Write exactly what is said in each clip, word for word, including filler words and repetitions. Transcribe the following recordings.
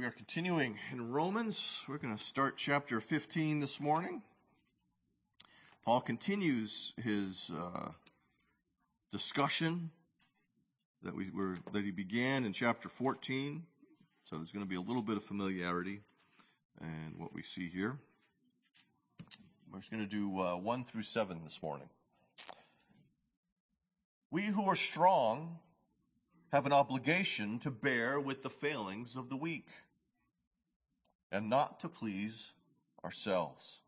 are continuing in Romans. We're going to start chapter fifteen this morning. Paul continues his uh, discussion that we were that he began in chapter fourteen. So there's going to be a little bit of familiarity in what we see here. We're just going to do uh, one through seven this morning. We who are strong have an obligation to bear with the failings of the weak and not to please ourselves.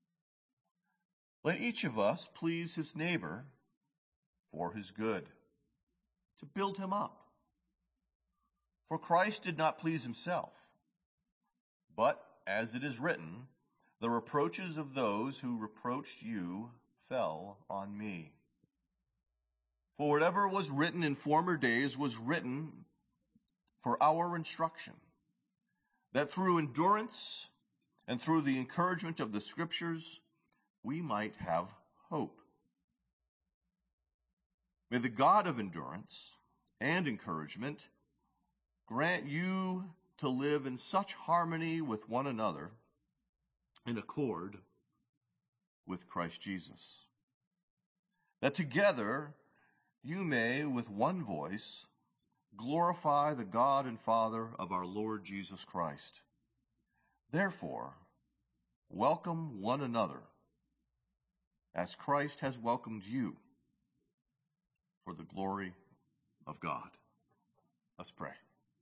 Let each of us please his neighbor for his good, to build him up. For Christ did not please himself, but, as it is written, the reproaches of those who reproached you fell on me. For whatever was written in former days was written for our instruction, that through endurance and through the encouragement of the Scriptures, we might have hope. May the God of endurance and encouragement grant you to live in such harmony with one another in accord with Christ Jesus, that together you may, with one voice, glorify the God and Father of our Lord Jesus Christ. Therefore, welcome one another, as Christ has welcomed you, for the glory of God. Let's pray.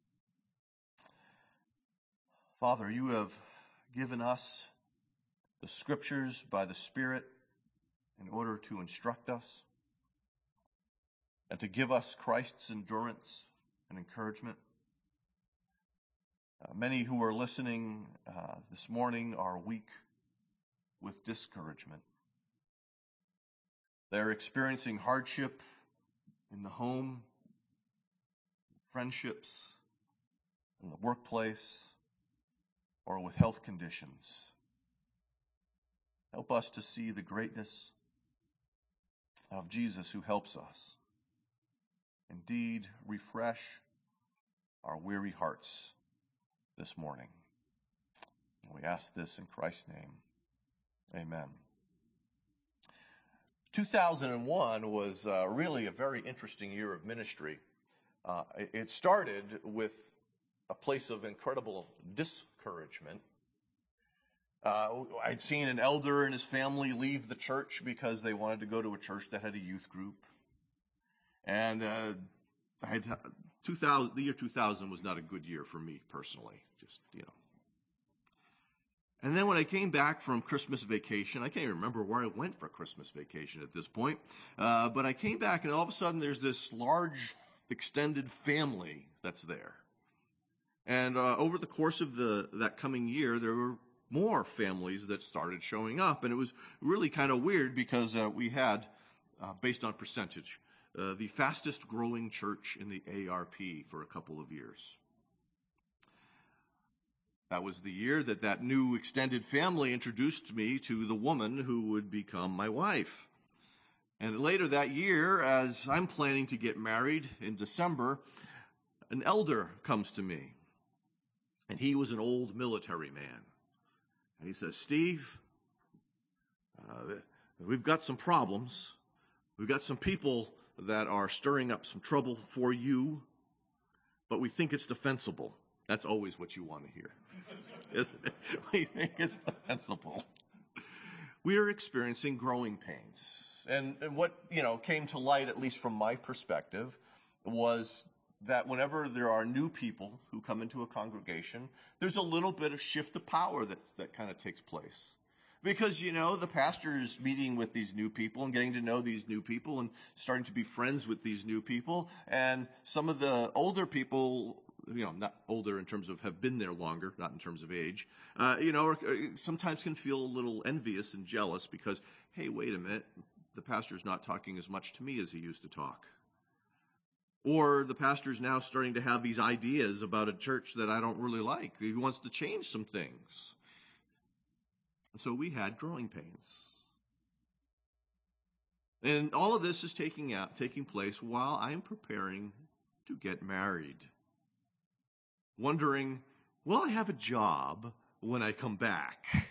Father, you have given us the Scriptures by the Spirit in order to instruct us and to give us Christ's endurance and encouragement. Uh, many who are listening uh, this morning are weak with discouragement. They're experiencing hardship in the home, friendships, in the workplace, or with health conditions. Help us to see the greatness of Jesus who helps us. Indeed, refresh our weary hearts this morning. And we ask this in Christ's name. Amen. two thousand one was uh, really a very interesting year of ministry. Uh, it started with a place of incredible discouragement. Uh, I'd seen an elder and his family leave the church because they wanted to go to a church that had a youth group. And uh, I had two thousand. The year two thousand was not a good year for me personally. Just you know. And then when I came back from Christmas vacation, I can't even remember where I went for Christmas vacation at this point. Uh, but I came back, and all of a sudden, there's this large extended family that's there. And uh, over the course of the that coming year, there were more families that started showing up, and it was really kind of weird because uh, we had, uh, based on percentage, Uh, the fastest growing church in the A R P for a couple of years. That was the year that that new extended family introduced me to the woman who would become my wife. And later that year, as I'm planning to get married in December, an elder comes to me. And he was an old military man. And he says, Steve, uh, we've got some problems. We've got some people that are stirring up some trouble for you, but we think it's defensible. That's always what you want to hear. We think it's defensible. We are experiencing growing pains. And, and what, you know, came to light, at least from my perspective, was that whenever there are new people who come into a congregation, there's a little bit of shift of power that, that kind of takes place. Because, you know, the pastor is meeting with these new people and getting to know these new people and starting to be friends with these new people. And some of the older people, you know, not older in terms of have been there longer, not in terms of age, uh, you know, sometimes can feel a little envious and jealous because, hey, wait a minute, the pastor's not talking as much to me as he used to talk. Or the pastor's now starting to have these ideas about a church that I don't really like. He wants to change some things. And so we had growing pains. And all of this is taking out, taking place while I'm preparing to get married. Wondering will I have a job when I come back?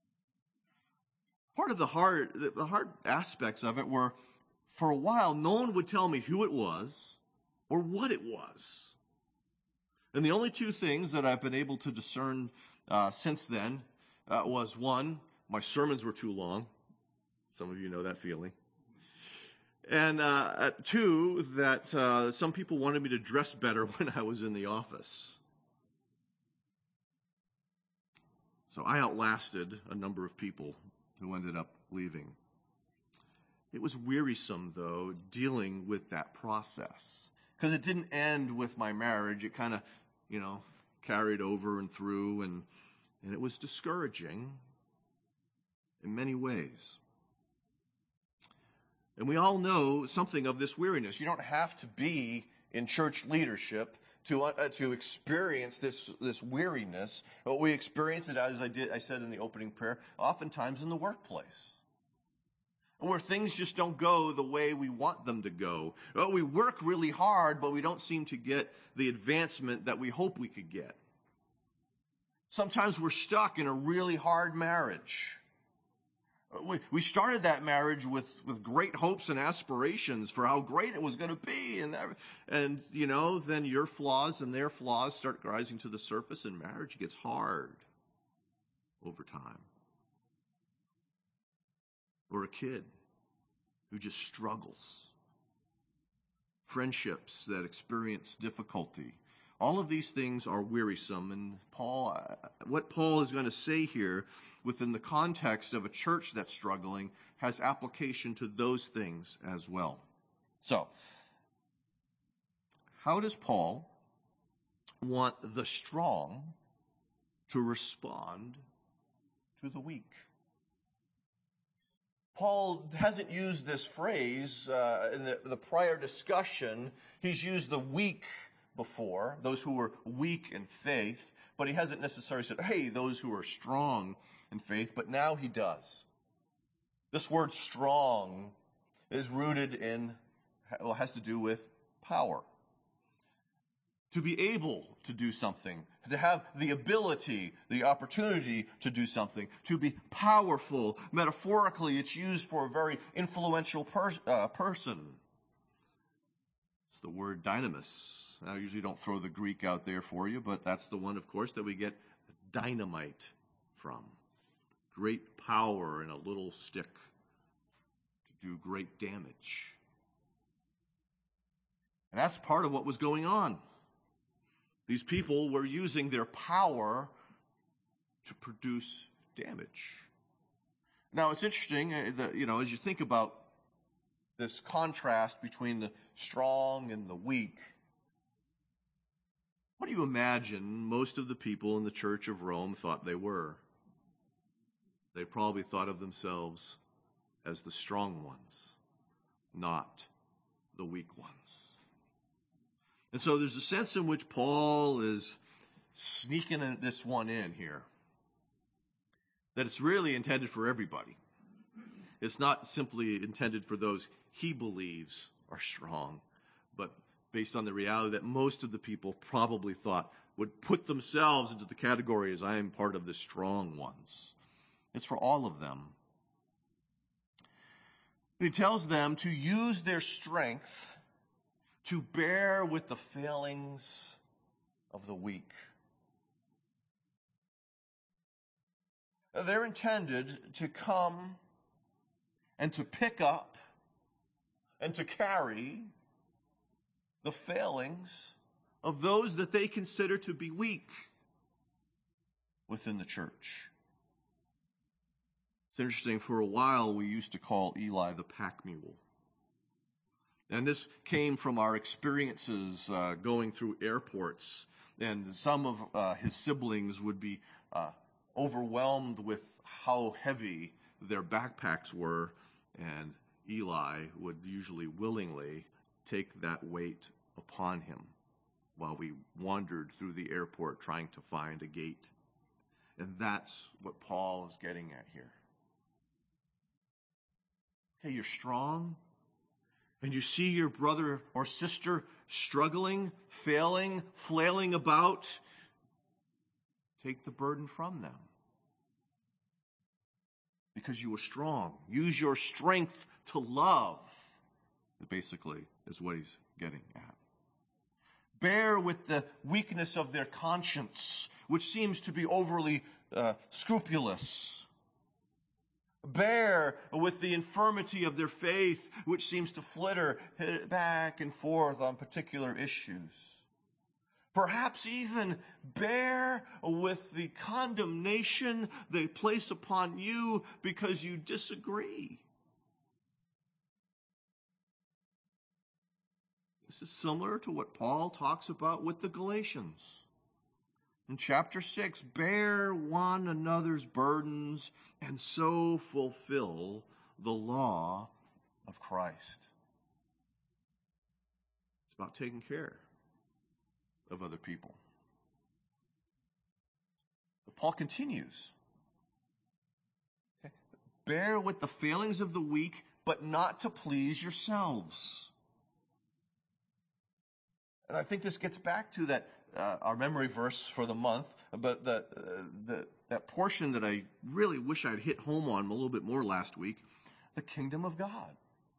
Part of the hard, the hard aspects of it were, for a while, no one would tell me who it was or what it was. And the only two things that I've been able to discern uh, since then uh, was, one, my sermons were too long. Some of you know that feeling. And uh, two, that uh, some people wanted me to dress better when I was in the office. So I outlasted a number of people who ended up leaving. It was wearisome, though, dealing with that process. Because it didn't end with my marriage. It kind of, you know, carried over and through, and, and it was discouraging in many ways. And we all know something of this weariness. You don't have to be in church leadership to uh, to experience this this weariness. But we experience it, as I did, I said in the opening prayer, oftentimes in the workplace, where things just don't go the way we want them to go. Well, we work really hard, but we don't seem to get the advancement that we hope we could get. Sometimes we're stuck in a really hard marriage. We, we started that marriage with, with great hopes and aspirations for how great it was going to be. And, and, you know, then your flaws and their flaws start rising to the surface, and marriage gets hard over time. Or a kid who just struggles. Friendships that experience difficulty. All of these things are wearisome. And Paul, what Paul is going to say here within the context of a church that's struggling has application to those things as well. So, how does Paul want the strong to respond to the weak? Paul hasn't used this phrase uh, in the, the prior discussion. He's used the weak before, those who were weak in faith, but he hasn't necessarily said, hey, those who are strong in faith, but now he does. This word strong is rooted in, well, has to do with power. To be able to do something, to have the ability, the opportunity to do something, to be powerful. Metaphorically, it's used for a very influential pers- uh, person. It's the word dynamis. I usually don't throw the Greek out there for you, but that's the one, of course, that we get dynamite from. Great power in a little stick to do great damage. And that's part of what was going on. These people were using their power to produce damage. Now, it's interesting that, you know, as you think about this contrast between the strong and the weak, what do you imagine most of the people in the Church of Rome thought they were? They probably thought of themselves as the strong ones, not the weak ones. And so there's a sense in which Paul is sneaking this one in here, that it's really intended for everybody. It's not simply intended for those he believes are strong, but based on the reality that most of the people probably thought would put themselves into the category as I am part of the strong ones. It's for all of them. He tells them to use their strength to bear with the failings of the weak. They're intended to come and to pick up and to carry the failings of those that they consider to be weak within the church. It's interesting, for a while we used to call Eli the pack mule. And this came from our experiences uh, going through airports. And some of uh, his siblings would be uh, overwhelmed with how heavy their backpacks were. And Eli would usually willingly take that weight upon him while we wandered through the airport trying to find a gate. And that's what Paul is getting at here. Okay, you're strong, and you see your brother or sister struggling, failing, flailing about. take the burden from them. Because you are strong. Use your strength to love, basically, is what he's getting at. Bear with the weakness of their conscience, which seems to be overly uh, scrupulous. Bear with the infirmity of their faith, which seems to flitter back and forth on particular issues. Perhaps even bear with the condemnation they place upon you because you disagree. This is similar to what Paul talks about with the Galatians. In chapter six, bear one another's burdens and so fulfill the law of Christ. It's about taking care of other people. But Paul continues. Okay. Bear with the failings of the weak, but not to please yourselves. And I think this gets back to that uh, our memory verse for the month, but the, uh, the that portion that I really wish I'd hit home on a little bit more last week, the kingdom of God.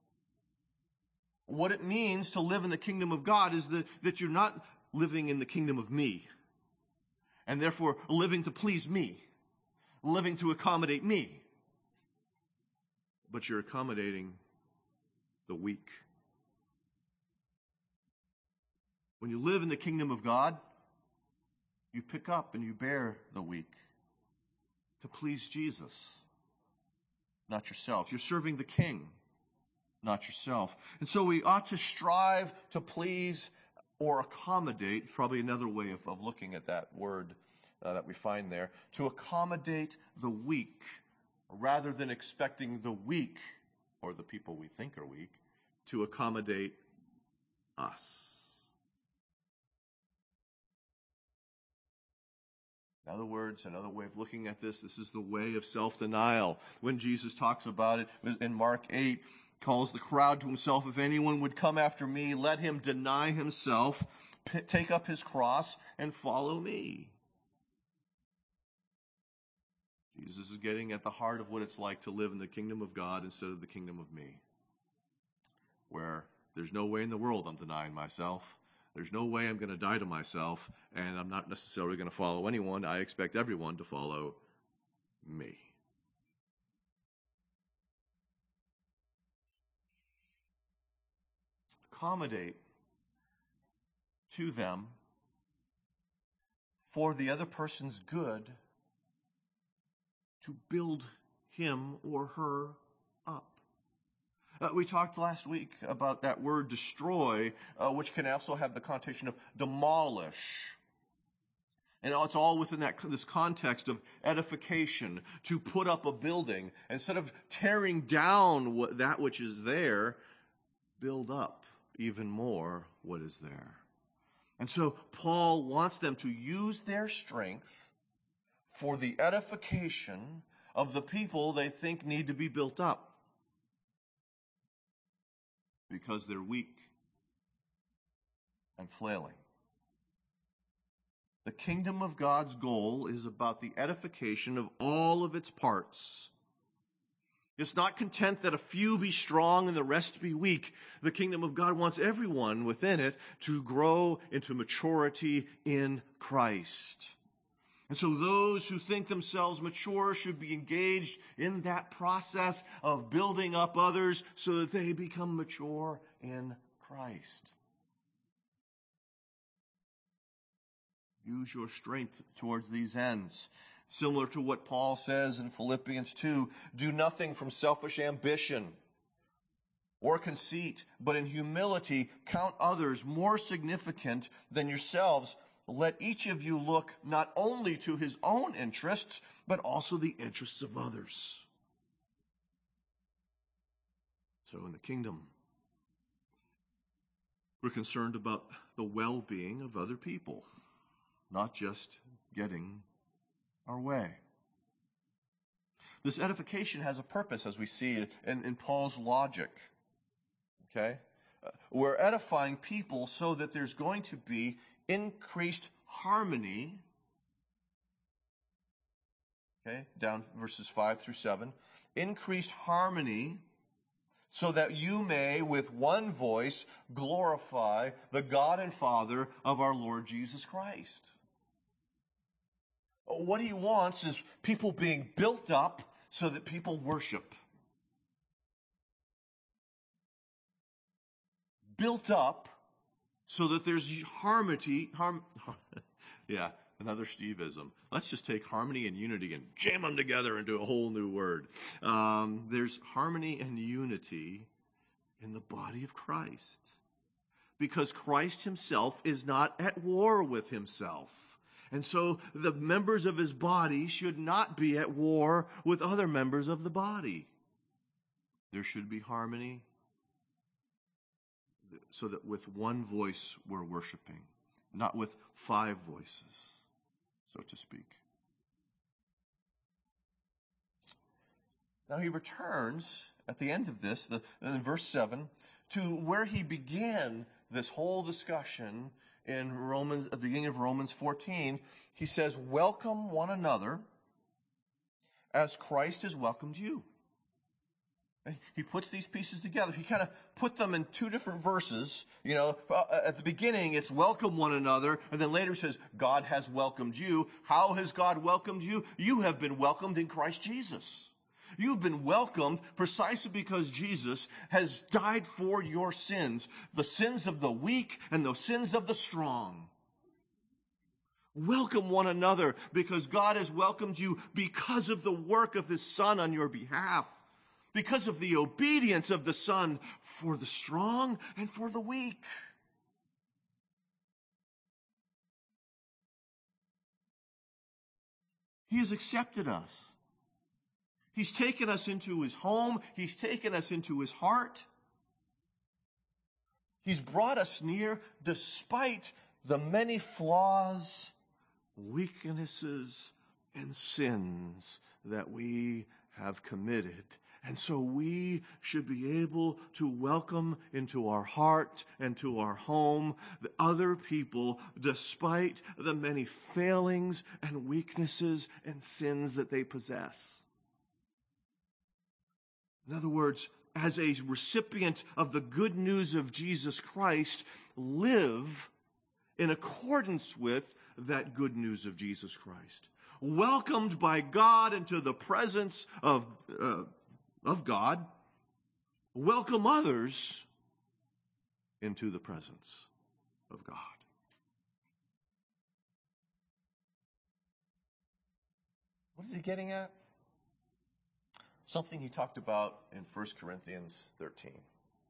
What it means to live in the kingdom of God is that, that you're not living in the kingdom of me, and therefore living to please me, living to accommodate me, but you're accommodating the weak. When you live in the kingdom of God, you pick up and you bear the weak to please Jesus, not yourself. You're serving the King, not yourself. And so we ought to strive to please or accommodate, probably another way of, of looking at that word uh, that we find there, to accommodate the weak, rather than expecting the weak, or the people we think are weak, to accommodate us. In other words, another way of looking at this, this is the way of self-denial. When Jesus talks about it in Mark eight, calls the crowd to himself, if anyone would come after me, let him deny himself, p- take up his cross, and follow me. Jesus is getting at the heart of what it's like to live in the kingdom of God instead of the kingdom of me, where there's no way in the world I'm denying myself. There's no way I'm going to die to myself, and I'm not necessarily going to follow anyone. I expect everyone to follow me. Accommodate to them for the other person's good, to build him or her up. Uh, we talked last week about that word destroy, uh, which can also have the connotation of demolish. And it's all within that this context of edification, to put up a building. Instead of tearing down what, that which is there, build up even more what is there. And so Paul wants them to use their strength for the edification of the people they think need to be built up, because they're weak and flailing. The kingdom of God's goal is about the edification of all of its parts. It's not content that a few be strong and the rest be weak. The kingdom of God wants everyone within it to grow into maturity in Christ. And so those who think themselves mature should be engaged in that process of building up others so that they become mature in Christ. Use your strength towards these ends. Similar to what Paul says in Philippians two, do nothing from selfish ambition or conceit, but in humility count others more significant than yourselves. Let each of you look not only to his own interests, but also the interests of others. So in the kingdom, we're concerned about the well-being of other people, not just getting our way. This edification has a purpose, as we see in, in Paul's logic. Okay? Uh, we're edifying people so that there's going to be increased harmony Okay, down verses five through seven. Increased harmony so that you may with one voice glorify the God and Father of our Lord Jesus Christ. What he wants is people being built up so that people worship. Built up so that there's harmony. Harm, yeah, another Steveism. Let's just take harmony and unity and jam them together into a whole new word. Um, there's harmony and unity in the body of Christ. Because Christ himself is not at war with himself. And so the members of his body should not be at war with other members of the body. There should be harmony so that with one voice we're worshiping, not with five voices, so to speak. Now he returns at the end of this, the, in verse seven, to where he began this whole discussion in Romans, at the beginning of Romans fourteen. He says, welcome one another as Christ has welcomed you. He puts these pieces together. He kind of put them in two different verses. You know, at the beginning, it's welcome one another. And then later it says, God has welcomed you. How has God welcomed you? You have been welcomed in Christ Jesus. You've been welcomed precisely because Jesus has died for your sins, the sins of the weak and the sins of the strong. Welcome one another because God has welcomed you because of the work of his Son on your behalf, because of the obedience of the Son for the strong and for the weak. He has accepted us. He's taken us into his home. He's taken us into his heart. He's brought us near despite the many flaws, weaknesses, and sins that we have committed. And so we should be able to welcome into our heart and to our home the other people despite the many failings and weaknesses and sins that they possess. In other words, as a recipient of the good news of Jesus Christ, live in accordance with that good news of Jesus Christ. Welcomed by God into the presence of, uh, of God, welcome others into the presence of God. What is he getting at? Something he talked about in First Corinthians thirteen.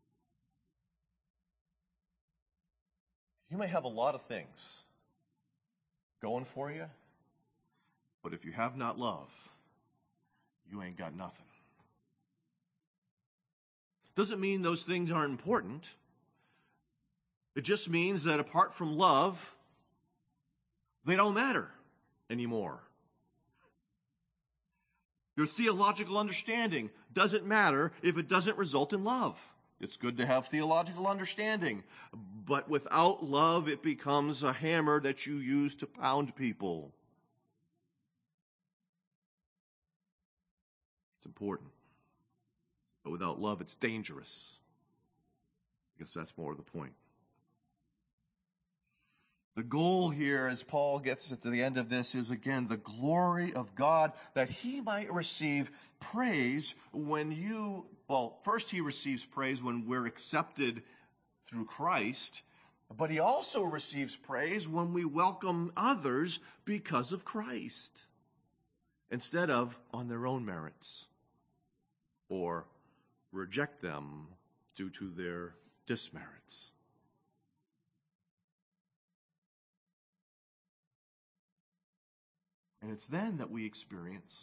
You may have a lot of things going for you, but if you have not love, you ain't got nothing. Doesn't mean those things aren't important. It just means that apart from love, they don't matter anymore. Your theological understanding doesn't matter if it doesn't result in love. It's good to have theological understanding, but without love, it becomes a hammer that you use to pound people. It's important, but without love, it's dangerous. I guess that's more the point. The goal here, as Paul gets to the end of this, is again the glory of God, that he might receive praise when you, well, first he receives praise when we're accepted through Christ, but he also receives praise when we welcome others because of Christ, instead of on their own merits, or reject them due to their dismerits. And it's then that we experience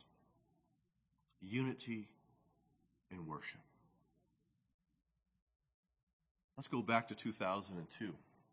unity in worship. Let's go back to two thousand two.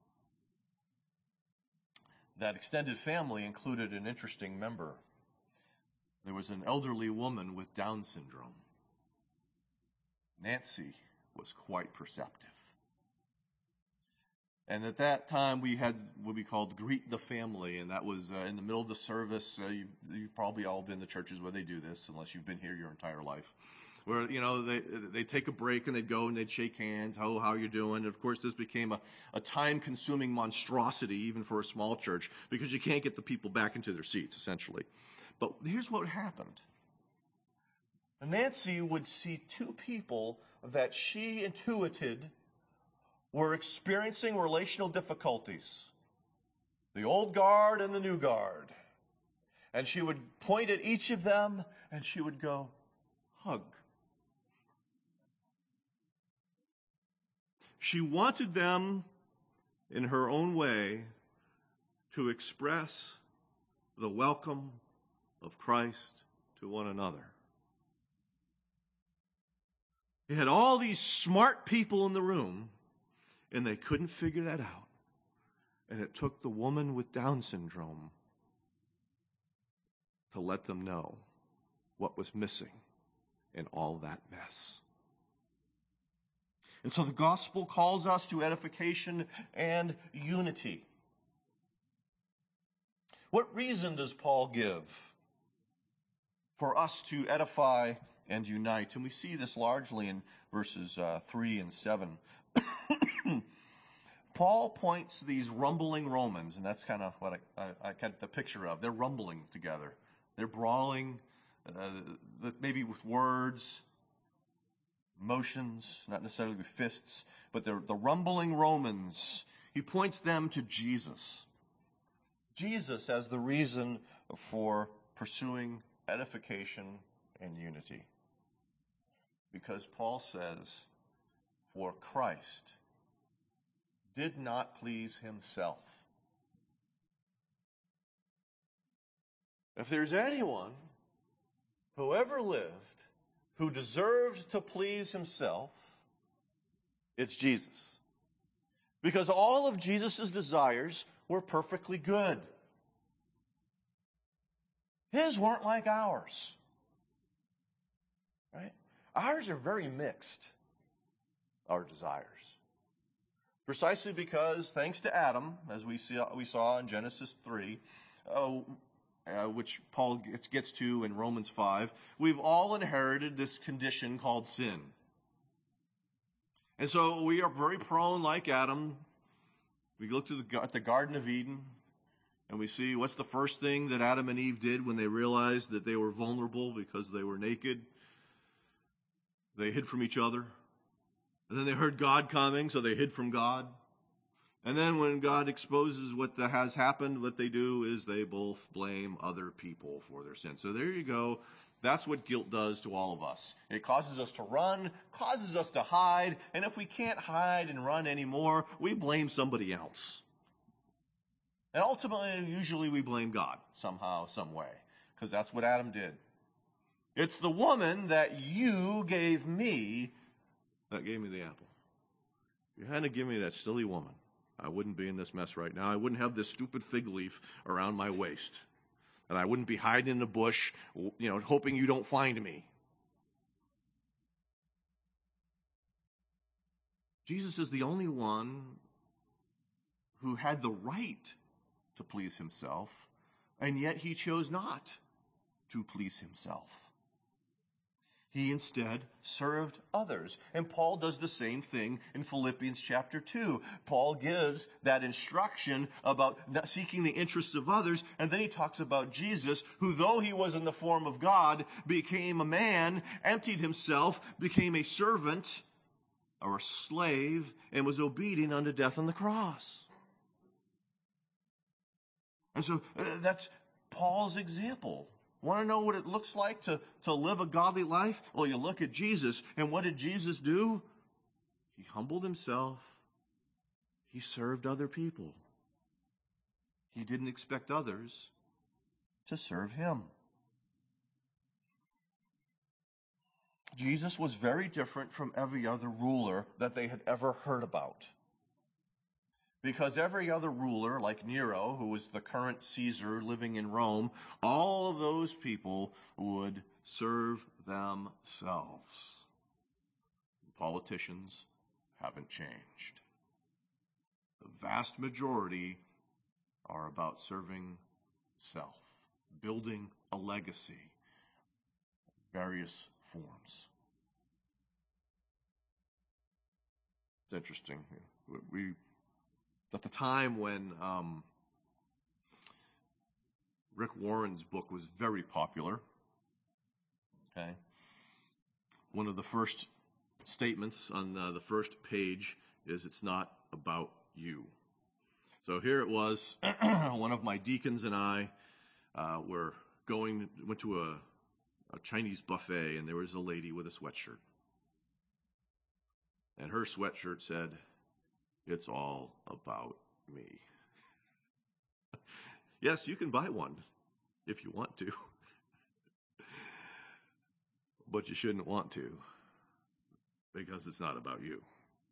That extended family included an interesting member. There was an elderly woman with Down syndrome. Nancy was quite perceptive. And at that time, we had what we called Greet the Family, and that was uh, in the middle of the service. Uh, you've, you've probably all been to churches where they do this, unless you've been here your entire life. Where, you know, they they take a break and they'd go and they'd shake hands. How how you doing? And of course, this became a, a time-consuming monstrosity, even for a small church, because you can't get the people back into their seats, essentially. But here's what happened. Nancy would see two people that she intuited were experiencing relational difficulties, the old guard and the new guard. And she would point at each of them and she would go, hug. She wanted them, in her own way, to express the welcome of Christ to one another. You had all these smart people in the room, and they couldn't figure that out. And it took the woman with Down syndrome to let them know what was missing in all that mess. And so the gospel calls us to edification and unity. What reason does Paul give for us to edify and unite? And we see this largely in verses uh, three and seven. Paul points these rumbling Romans, and that's kind of what I, I, I got the picture of. They're rumbling together. They're brawling, uh, maybe with words, motions, not necessarily with fists, but they're the rumbling Romans. He points them to Jesus. Jesus as the reason for pursuing edification and unity. Because Paul says, for Christ did not please himself. If there's anyone who ever lived who deserved to please himself, it's Jesus. Because all of Jesus' desires were perfectly good. His weren't like ours. Right? Ours are very mixed, our desires. Precisely because, thanks to Adam, as we see, we saw in Genesis three, uh, uh, which Paul gets, gets to in Romans five, we've all inherited this condition called sin. And so we are very prone, like Adam. We look to the, at the Garden of Eden, and we see what's the first thing that Adam and Eve did when they realized that they were vulnerable because they were naked. They hid from each other. And then they heard God coming, so they hid from God. And then when God exposes what has happened, what they do is they both blame other people for their sin. So there you go. That's what guilt does to all of us. It causes us to run, causes us to hide, and if we can't hide and run anymore, we blame somebody else. And ultimately, usually we blame God somehow, some way, because that's what Adam did. It's the woman that you gave me that gave me the apple. If you hadn't given me that silly woman, I wouldn't be in this mess right now. I wouldn't have this stupid fig leaf around my waist. And I wouldn't be hiding in the bush, you know, hoping you don't find me. Jesus is the only one who had the right to please himself, and yet he chose not to please himself. He instead served others. And Paul does the same thing in Philippians chapter two. Paul gives that instruction about seeking the interests of others, and then he talks about Jesus, who though he was in the form of God, became a man, emptied himself, became a servant or a slave, and was obedient unto death on the cross. And so uh, that's Paul's example. Want to know what it looks like to, to live a godly life? Well, you look at Jesus, and what did Jesus do? He humbled himself. He served other people. He didn't expect others to serve him. Jesus was very different from every other ruler that they had ever heard about. Because every other ruler, like Nero, who was the current Caesar living in Rome, all of those people would serve themselves. Politicians haven't changed. The vast majority are about serving self, building a legacy, various forms. It's interesting. We, at the time when um, Rick Warren's book was very popular, okay, one of the first statements on the, the first page is, "It's not about you." So here it was, one of my deacons and I uh, were going, went to a, a Chinese buffet, and there was a lady with a sweatshirt. And her sweatshirt said, "It's all about me." Yes, you can buy one if you want to, but you shouldn't want to, because it's not about you.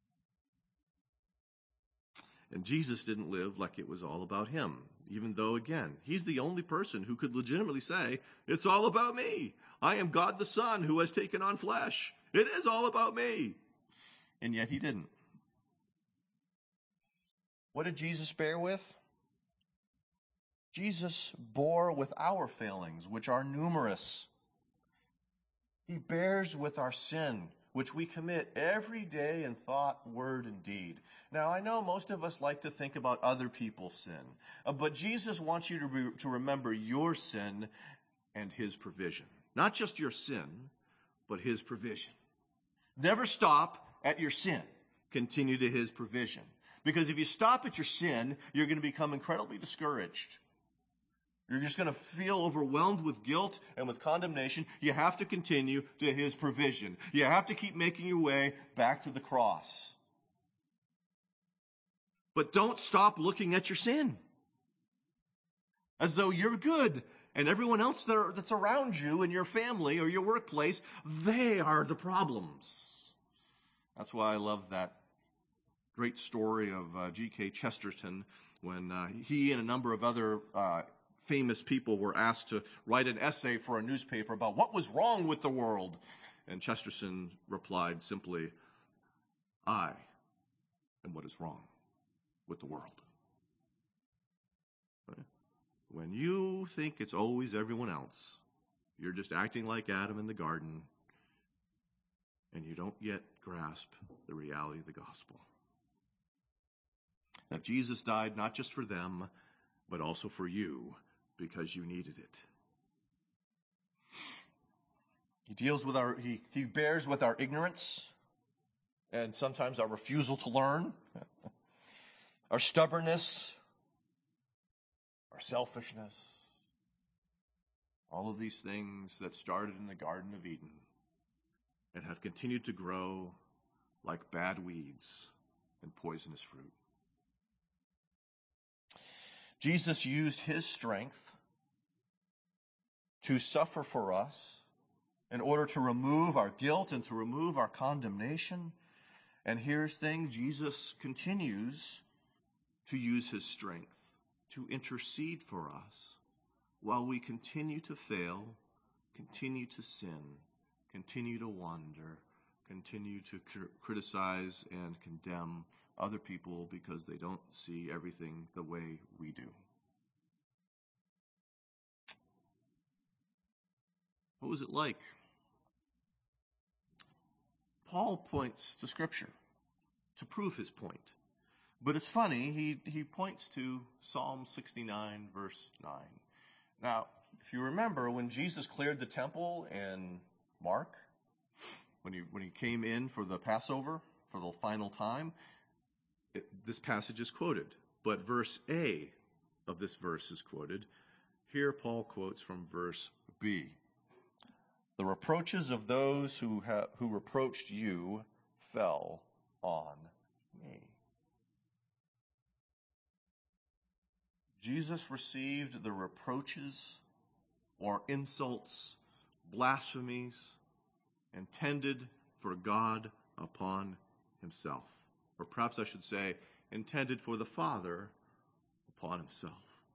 And Jesus didn't live like it was all about him, even though, again, he's the only person who could legitimately say, "It's all about me. I am God the Son who has taken on flesh. It is all about me." And yet he didn't. What did Jesus bear with? Jesus bore with our failings, which are numerous. He bears with our sin, which we commit every day in thought, word, and deed. Now, I know most of us like to think about other people's sin, uh, but Jesus wants you to, re- to remember your sin and his provision. Not just your sin, but his provision. Never stop at your sin. Continue to his provision. Because if you stop at your sin, you're going to become incredibly discouraged. You're just going to feel overwhelmed with guilt and with condemnation. You have to continue to his provision. You have to keep making your way back to the cross. But don't stop looking at your sin as though you're good and everyone else that's around you in your family or your workplace, they are the problems. That's why I love that great story of uh, G K Chesterton when uh, he and a number of other uh, famous people were asked to write an essay for a newspaper about what was wrong with the world. And Chesterton replied simply, "I am what is wrong with the world." When you think it's always everyone else, you're just acting like Adam in the garden, and you don't yet grasp the reality of the gospel. That Jesus died not just for them, but also for you, because you needed it. He deals with our, he, he bears with our ignorance, and sometimes our refusal to learn, our stubbornness, our selfishness, all of these things that started in the Garden of Eden and have continued to grow like bad weeds and poisonous fruit. Jesus used his strength to suffer for us in order to remove our guilt and to remove our condemnation. And here's the thing, Jesus continues to use his strength to intercede for us while we continue to fail, continue to sin, continue to wander, continue to cr- criticize and condemn other people because they don't see everything the way we do. What was it like? Paul points to Scripture to prove his point. But it's funny, he, he points to Psalm sixty-nine, verse nine. Now, if you remember, when Jesus cleared the temple in Mark, when he, when he came in for the Passover, for the final time, it, this passage is quoted. But verse A of this verse is quoted. Here Paul quotes from verse B. "The reproaches of those who ha- who reproached you fell on me." Jesus received the reproaches or insults, blasphemies, intended for God upon himself. Or perhaps I should say, intended for the Father upon himself.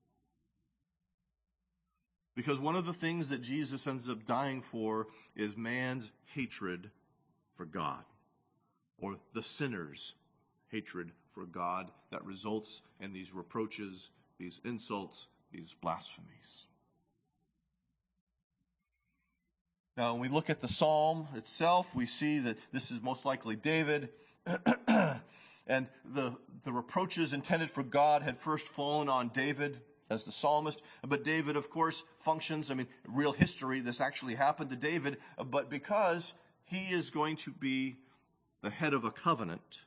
Because one of the things that Jesus ends up dying for is man's hatred for God, or the sinner's hatred for God that results in these reproaches, these insults, these blasphemies. Now, when we look at the psalm itself, we see that this is most likely David. And the, the reproaches intended for God had first fallen on David as the psalmist. But David, of course, functions, I mean, real history, this actually happened to David. But because he is going to be the head of a covenant,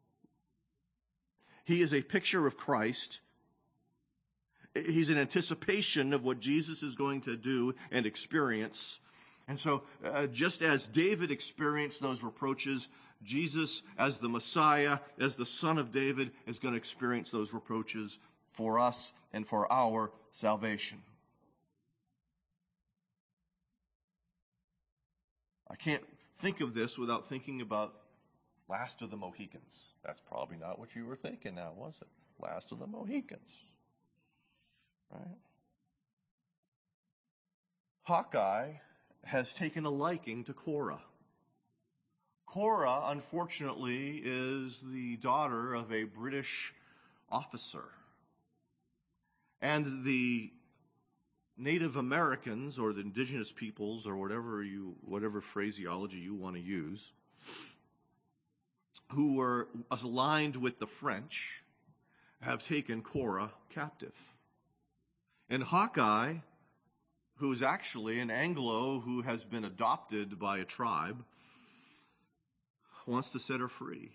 he is a picture of Christ. He's an anticipation of what Jesus is going to do and experience. And so, uh, just as David experienced those reproaches, Jesus, as the Messiah, as the Son of David, is going to experience those reproaches for us and for our salvation. I can't think of this without thinking about Last of the Mohicans. That's probably not what you were thinking now, was it? Last of the Mohicans. Right? Hawkeye has taken a liking to Cora. Cora, unfortunately, is the daughter of a British officer. And the Native Americans, or the indigenous peoples, or whatever you, whatever phraseology you want to use, who were aligned with the French, have taken Cora captive. And Hawkeye, who is actually an Anglo who has been adopted by a tribe, wants to set her free.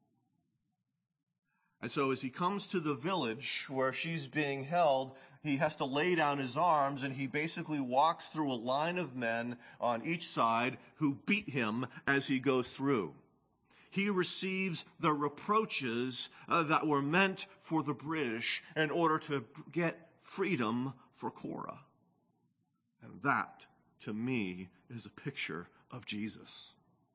And so as he comes to the village where she's being held, he has to lay down his arms, and he basically walks through a line of men on each side who beat him as he goes through. He receives the reproaches uh, that were meant for the British in order to get freedom for Cora. And that, to me, is a picture of Jesus,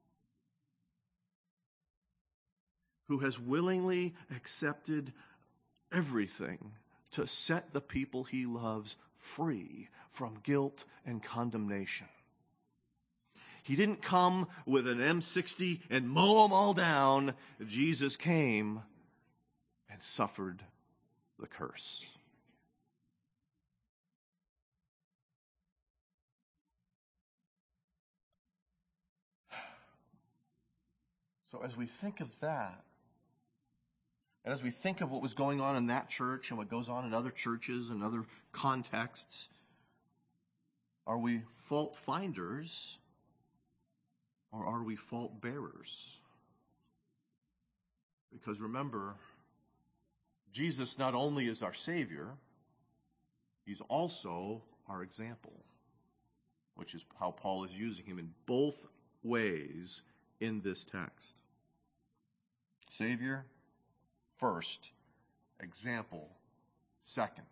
who has willingly accepted everything to set the people he loves free from guilt and condemnation. He didn't come with an M sixty and mow them all down. Jesus came and suffered the curse. So as we think of that, and as we think of what was going on in that church and what goes on in other churches and other contexts, are we fault finders or are we fault bearers? Because remember, Jesus not only is our Savior, he's also our example, which is how Paul is using him in both ways in this text. Savior, first. Example, second.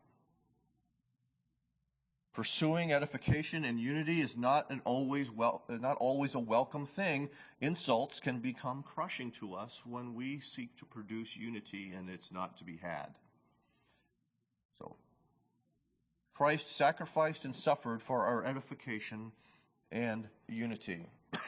Pursuing edification and unity is not an always well, not always a welcome thing. Insults can become crushing to us when we seek to produce unity and it's not to be had. So, Christ sacrificed and suffered for our edification and unity.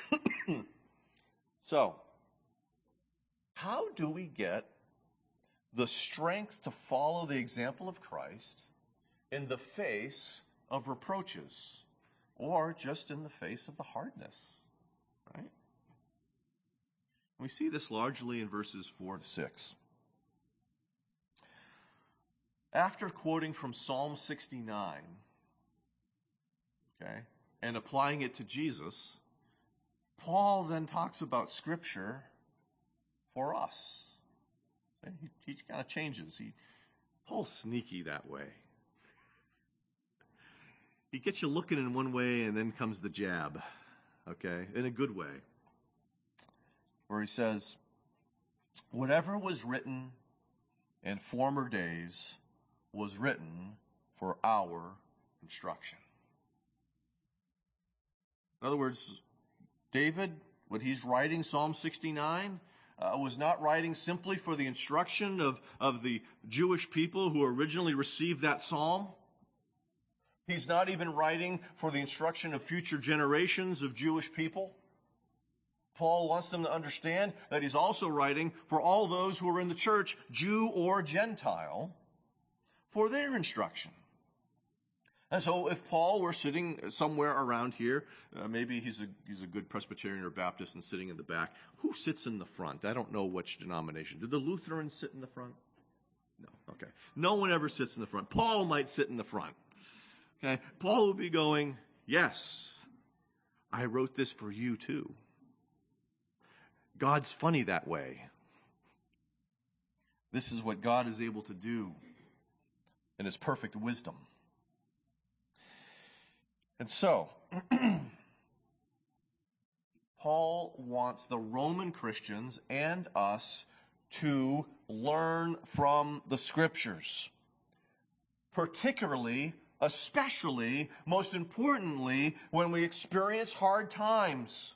So, how do we get the strength to follow the example of Christ in the face of reproaches, or just in the face of the hardness, right? We see this largely in verses four to six. After quoting from Psalm sixty-nine, okay, and applying it to Jesus, Paul then talks about Scripture for us. He, he kind of changes. He, Paul's sneaky that way. He gets you looking in one way, and then comes the jab, okay, in a good way, where he says, whatever was written in former days was written for our instruction. In other words, David, when he's writing Psalm sixty-nine, uh, was not writing simply for the instruction of, of the Jewish people who originally received that psalm. He's not even writing for the instruction of future generations of Jewish people. Paul wants them to understand that he's also writing for all those who are in the church, Jew or Gentile, for their instruction. And so if Paul were sitting somewhere around here, uh, maybe he's a, he's a good Presbyterian or Baptist and sitting in the back. Who sits in the front? I don't know which denomination. Did the Lutherans sit in the front? No. Okay. No one ever sits in the front. Paul might sit in the front. Okay. Paul would be going, yes, I wrote this for you too. God's funny that way. This is what God is able to do in his perfect wisdom. And so, Paul wants the Roman Christians and us to learn from the Scriptures. Particularly, especially, most importantly, when we experience hard times.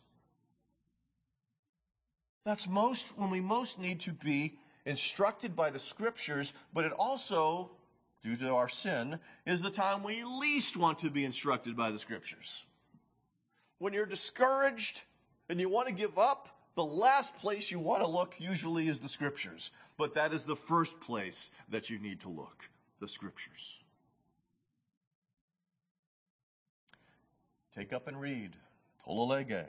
That's most when we most need to be instructed by the Scriptures, but it also, due to our sin, is the time we least want to be instructed by the Scriptures. When you're discouraged and you want to give up, the last place you want to look usually is the Scriptures. But that is the first place that you need to look, the Scriptures. Take up and read, tolle lege.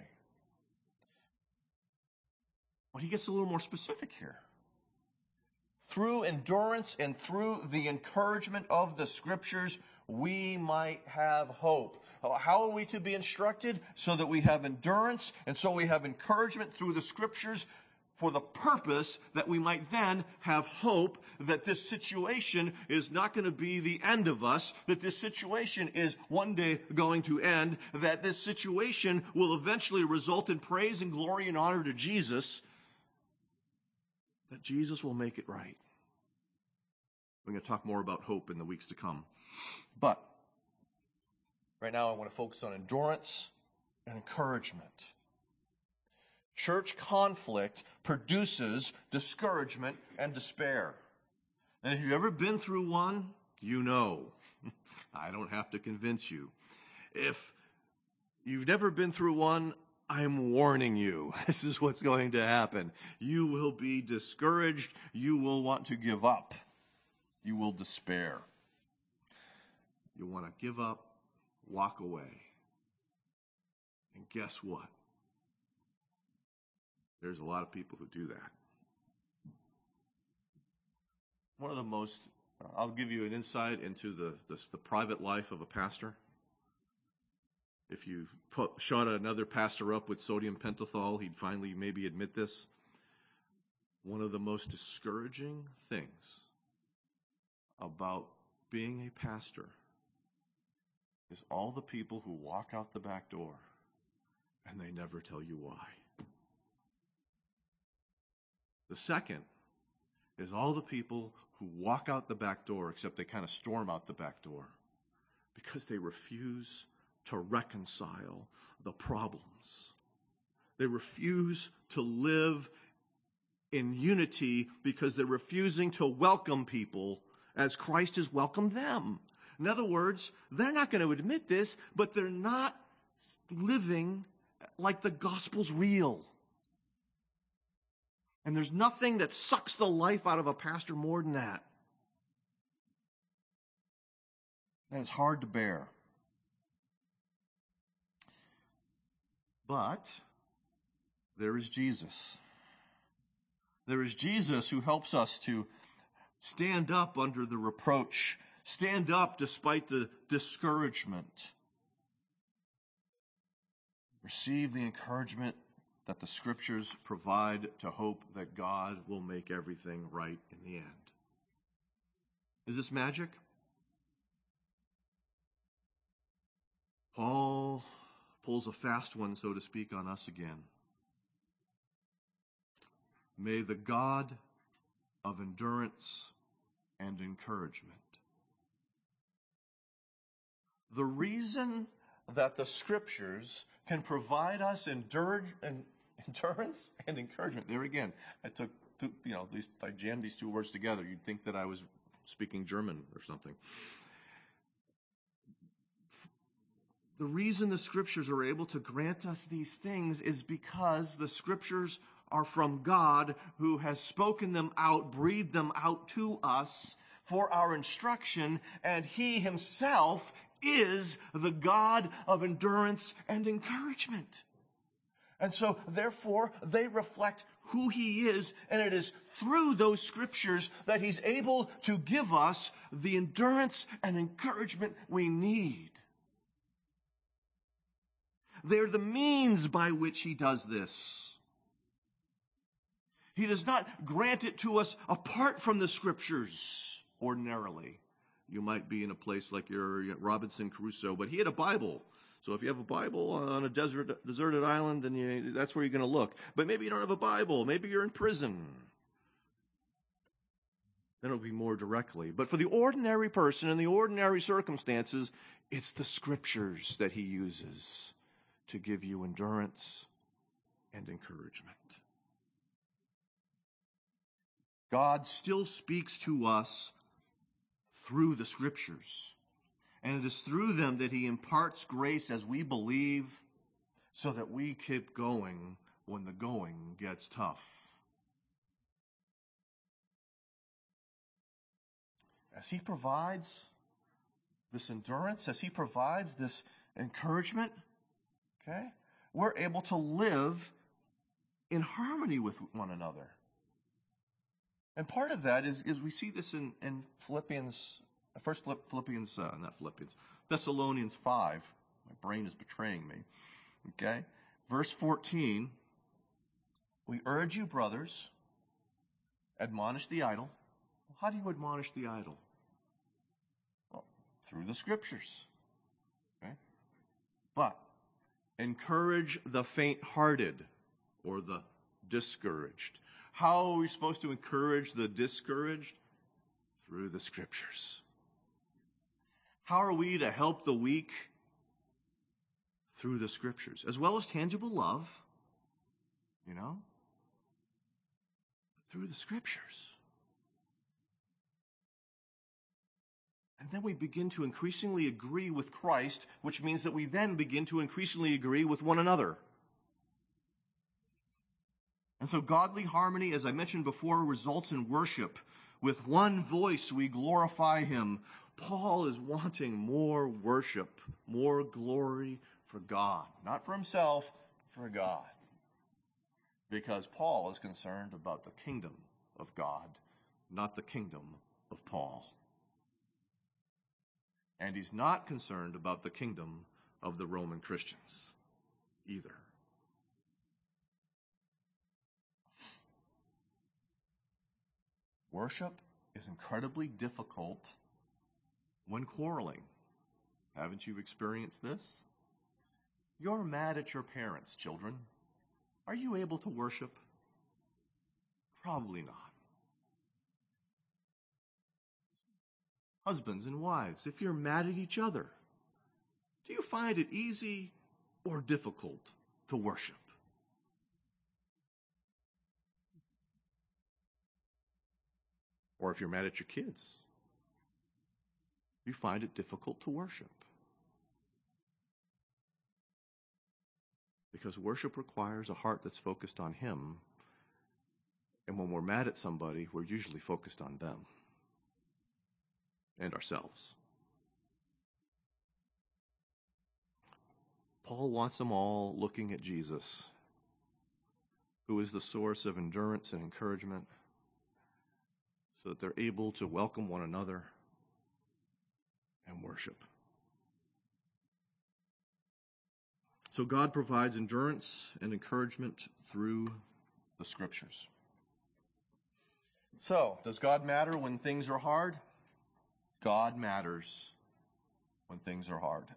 But he gets a little more specific here. Through endurance and through the encouragement of the Scriptures, we might have hope. How are we to be instructed? So that we have endurance, and so we have encouragement through the Scriptures for the purpose that we might then have hope that this situation is not going to be the end of us, that this situation is one day going to end, that this situation will eventually result in praise and glory and honor to Jesus, that Jesus will make it right. We're going to talk more about hope in the weeks to come. But right now I want to focus on endurance and encouragement. Church conflict produces discouragement and despair. And if you've ever been through one, you know. I don't have to convince you. If you've never been through one, I'm warning you. This is what's going to happen. You will be discouraged. You will want to give up. You will despair. You want to give up, walk away. And guess what? There's a lot of people who do that. One of the most, I'll give you an insight into the, the, the private life of a pastor. If you put, shot another pastor up with sodium pentothal, he'd finally maybe admit this. One of the most discouraging things about being a pastor is all the people who walk out the back door and they never tell you why. The second is all the people who walk out the back door, except they kind of storm out the back door, because they refuse to reconcile the problems. They refuse to live in unity because they're refusing to welcome people as Christ has welcomed them. In other words, they're not going to admit this, but they're not living like the gospel's real. And there's nothing that sucks the life out of a pastor more than that. And it's hard to bear. But there is Jesus. There is Jesus who helps us to stand up under the reproach, stand up despite the discouragement, receive the encouragement that the Scriptures provide to hope that God will make everything right in the end. Is this magic? Paul pulls a fast one, so to speak, on us again. May the God of endurance and encouragement. The reason that the Scriptures can provide us endurance and endurance and encouragement. There again, I took, two, you know, these, I jammed these two words together. You'd think that I was speaking German or something. the reason the Scriptures are able to grant us these things is because the Scriptures are from God, who has spoken them out, breathed them out to us for our instruction, and He Himself is the God of endurance and encouragement. And so, therefore, they reflect who He is, and it is through those Scriptures that He's able to give us the endurance and encouragement we need. They're the means by which He does this. He does not grant it to us apart from the Scriptures ordinarily. You might be in a place like your Robinson Crusoe, but he had a Bible. So if you have a Bible on a desert, deserted island, then you, that's where you're going to look. But maybe you don't have a Bible. Maybe you're in prison. Then it'll be more directly. But for the ordinary person in the ordinary circumstances, it's the Scriptures that He uses to give you endurance and encouragement. God still speaks to us through the Scriptures. And it is through them that He imparts grace as we believe, so that we keep going when the going gets tough. As He provides this endurance, as He provides this encouragement, okay, we're able to live in harmony with one another. And part of that is, is we see this in, in Philippians, first Philippians, uh, not Philippians, Thessalonians five. My brain is betraying me. Okay? Verse fourteen, we urge you, brothers, admonish the idle. How do you admonish the idle? Well, through the Scriptures. Okay? But encourage the faint-hearted or the discouraged. How are we supposed to encourage the discouraged? Through the Scriptures. How are we to help the weak? Through the Scriptures. As well as tangible love, you know, through the Scriptures. And then we begin to increasingly agree with Christ, which means that we then begin to increasingly agree with one another. And so godly harmony, as I mentioned before, results in worship. With one voice we glorify Him. Paul is wanting more worship, more glory for God. Not for himself, for God. Because Paul is concerned about the kingdom of God, not the kingdom of Paul. And he's not concerned about the kingdom of the Roman Christians either. Worship is incredibly difficult when quarreling. Haven't you experienced this? You're mad at your parents, children. Are you able to worship? Probably not. Husbands and wives, if you're mad at each other, do you find it easy or difficult to worship? Or if you're mad at your kids, you find it difficult to worship. Because worship requires a heart that's focused on Him. And when we're mad at somebody, we're usually focused on them and ourselves. Paul wants them all looking at Jesus, who is the source of endurance and encouragement, so that they're able to welcome one another and worship. So God provides endurance and encouragement through the Scriptures. So, does God matter when things are hard? God matters when things are hard.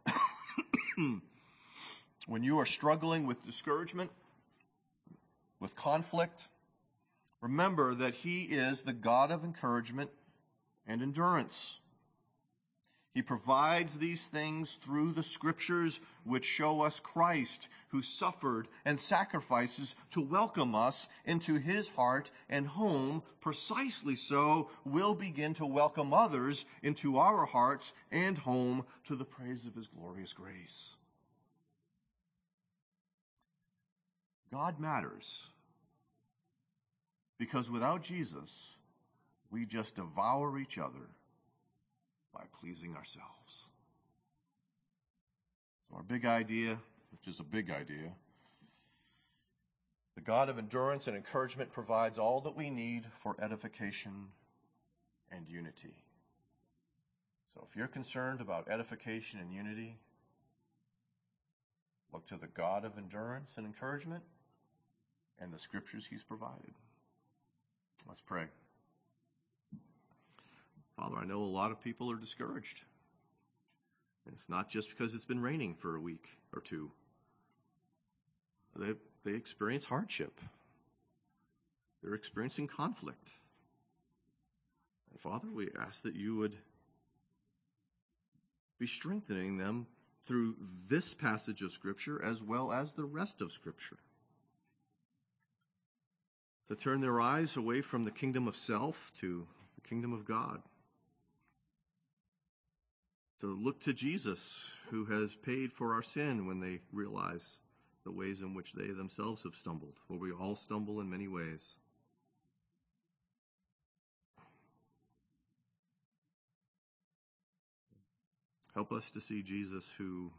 When you are struggling with discouragement, with conflict, remember that He is the God of encouragement and endurance. He provides these things through the Scriptures, which show us Christ, who suffered and sacrifices to welcome us into His heart and home. Precisely so, we'll begin to welcome others into our hearts and home to the praise of His glorious grace. God matters. Because without Jesus, we just devour each other by pleasing ourselves. So our big idea, which is a big idea, the God of endurance and encouragement provides all that we need for edification and unity. So if you're concerned about edification and unity, look to the God of endurance and encouragement and the scriptures he's provided. Let's pray. Father, I know a lot of people are discouraged. And it's not just because it's been raining for a week or two. They, they experience hardship. They're experiencing conflict. And Father, we ask that you would be strengthening them through this passage of Scripture as well as the rest of Scripture. To turn their eyes away from the kingdom of self to the kingdom of God. To look to Jesus, who has paid for our sin when they realize the ways in which they themselves have stumbled. For we all stumble in many ways. Help us to see Jesus who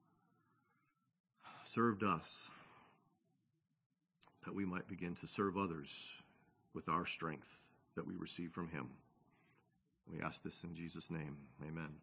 served us, that we might begin to serve others with our strength that we receive from him. We ask this in Jesus' name. Amen.